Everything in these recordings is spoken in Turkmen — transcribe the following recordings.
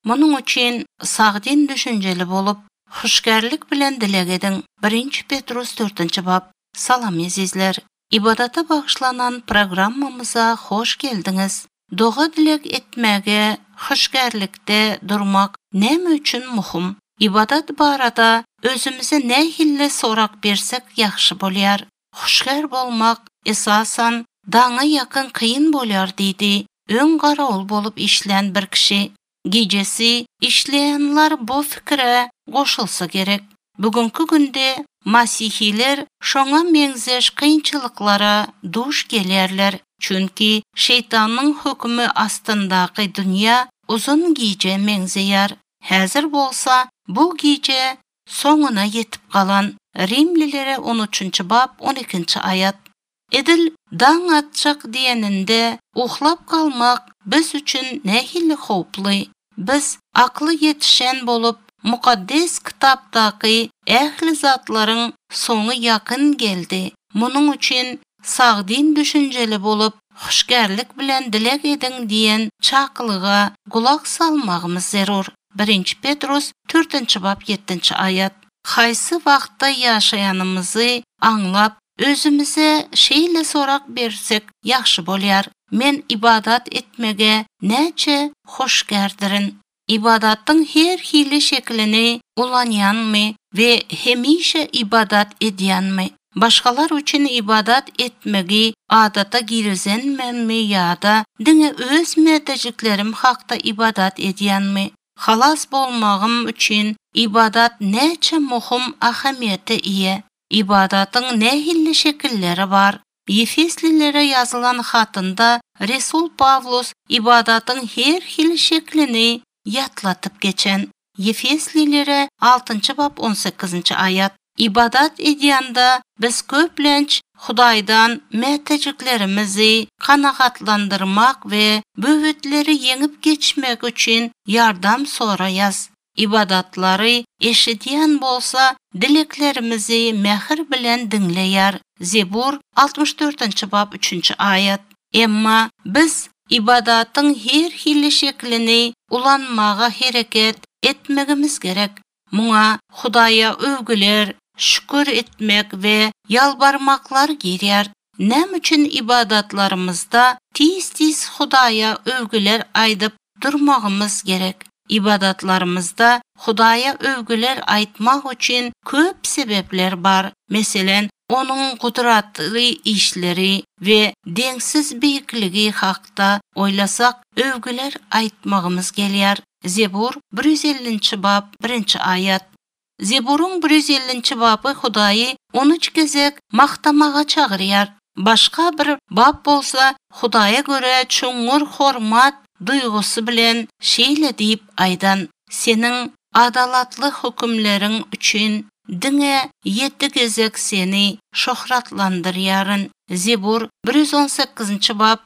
Munun üçin sagdin düşünjeli bolup, huşgärlik bilen dilek ediň. 1 Petrus 4 bab. Salam azizler. İbadata bagışlanan programmamıza hoş geldiňiz. Doga dilek etmäge, huşgärlikde durmak näme üçin muhim? İbadat barada özümüze nähille sorak bersek ýaxşy bolýar. Huşgär bolmak esasan daňa ýakyn kıyın bolýar diýdi. Öň garawul bolup işlän bir kişi. Gecesi işleyenler bu fikre goşulsa gerek. Bugünkü günde Masihiler şoňa meňzeş kynçylyklara duş gelýärler. Çünki şeytanyň hukmy astyndaky dünýä uzun gece meňzeýär. Häzir bolsa bu gece soňuna yetip galan. Rimlilere 13 bab 12 ayat. Edil daň atjak diýeninde uhlap kalmak biz üçin nähili howply. Biz akly yetişen bolup mukaddes kitapdaky ähli zatlaryň soňu ýakyn geldi. Munuň üçin sagdin düşünjeli bolup huşgärlik bilen dilek ediň diýen çaklyga gulak salmagymyz zerur. 1 Petrus 4 bab 7 ayat. Haýsy wagtda ýaşaýanymyzy anlap özümüze şeýle sorak bersek ýaxşy bolýar. Men ibadat etmege näçe hoşgärdirin. İbadatyň her hili şeklini ulanýanmy we hemişe ibadat edýänmi? Başgalar üçin ibadat etmegi adata girizenmenmi ýa-da diňe öz mädejiklerim hakda ibadat edýänmi? Halas bolmagym üçin ibadat näçe muhim ahamiýete ие. İbadatyň nähili şekilleri bar. Efeslilere ýazylan hatynda Resul Pavlus ibadatyň her hil şeklini ýatlatyp geçen. Efeslilere 6 bab 18 ayat. İbadat edýände biz köplenç Hudaýdan mätejiklerimizi kanagatlandyrmak we böwetleri ýeňip geçmek üçin ýardam soraýas. İbadatlary eşidýän bolsa dileklerimizi mähir bilen dinleýär. Zebur 64 bab 3 ayat. Emma biz ibadatyň her hili şeklini ulanmaga hereket etmegimiz gerek. Muňa Hudaýa övgüler, şükür etmek we ýalbarmaklar girýär. Näme üçin ibadatlarymyzda tiz Hudaýa övgüler aýdyp durmagymyz gerek. İbadatlarımızda Hudaýa övgüler aýtmak üçin köp sebepler bar. Meselen, onun kudratly işleri ve deňsiz beýikligi hakda oylasak övgüler aýtmagymız gelýär. Zebur 150 bab 1 ayat. Zeburun 150 babı Hudaýy 13 gezek maktamaga çagyrýar. Başga bir bab bolsa Hudaýa göre çoňur hormat duýgusy bilen şeýle diýip aýdan. Seniň adalatly hukmlaryň üçin diňe 7 gezek seni şöhratlandyrýaryn. Zebur 118 bab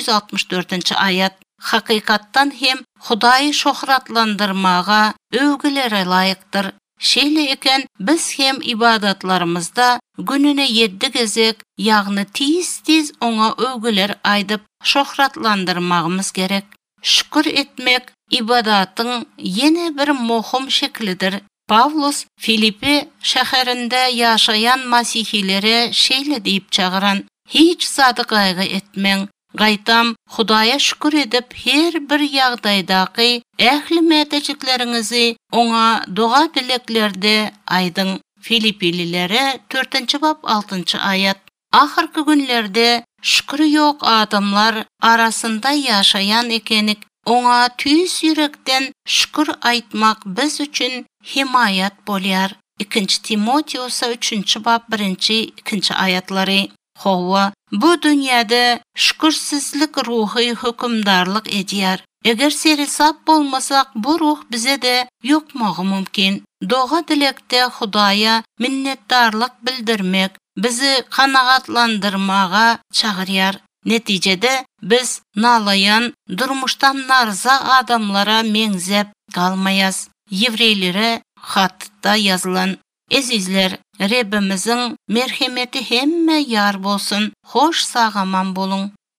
164 ayat. Hakykatdan hem Hudaýy şöhratlandyrmaga övgülere laýykdyr. Şeýle eken biz hem ibadatlarymyzda gününe 7 gezek, ýagny tiz oňa övgüler aýdyp şöhratlandyrmagymız gerek. Şükür etmek ibadatyň ýene bir muhim şeklidir. Pavlus Filipi şäherinde ýaşaýan masihilere şeýle diýip çagyran: hiç zady gaýgy etmeň. Gaýtam Hudaýa şükür edip her bir ýagdaýdaky ähli mätejiklerinizi oňa doga dileklerde aýdyň. Filipililere 4 bab 6 ayat. Ahyrky günlerde şükürü ýok adamlar arasynda ýaşaýan ekenik, oňa tüýs ýürekden şükür aýtmak biz üçin himayat bolýar. 2 Timoteosa 3 bab 1-2 ayatlary. Hawa bu dünýäde şükürsizlik ruhy hökümdarlyk edýär. Eger serisap bolmasak bu ruh bize de ýokmagy mümkin. Doga dilekde Hudaýa minnetdarlyk bildirmek bizi kanagatlandyrmaga çagyrýar. Netijede biz nalayan, durmuşdan narza adamlara meňzep galmaýas. Ýewreýlere hatda ýazylan: Ezizler, Rabbimiziň merhemeti hemme ýar bolsun, hoş sagaman bolun.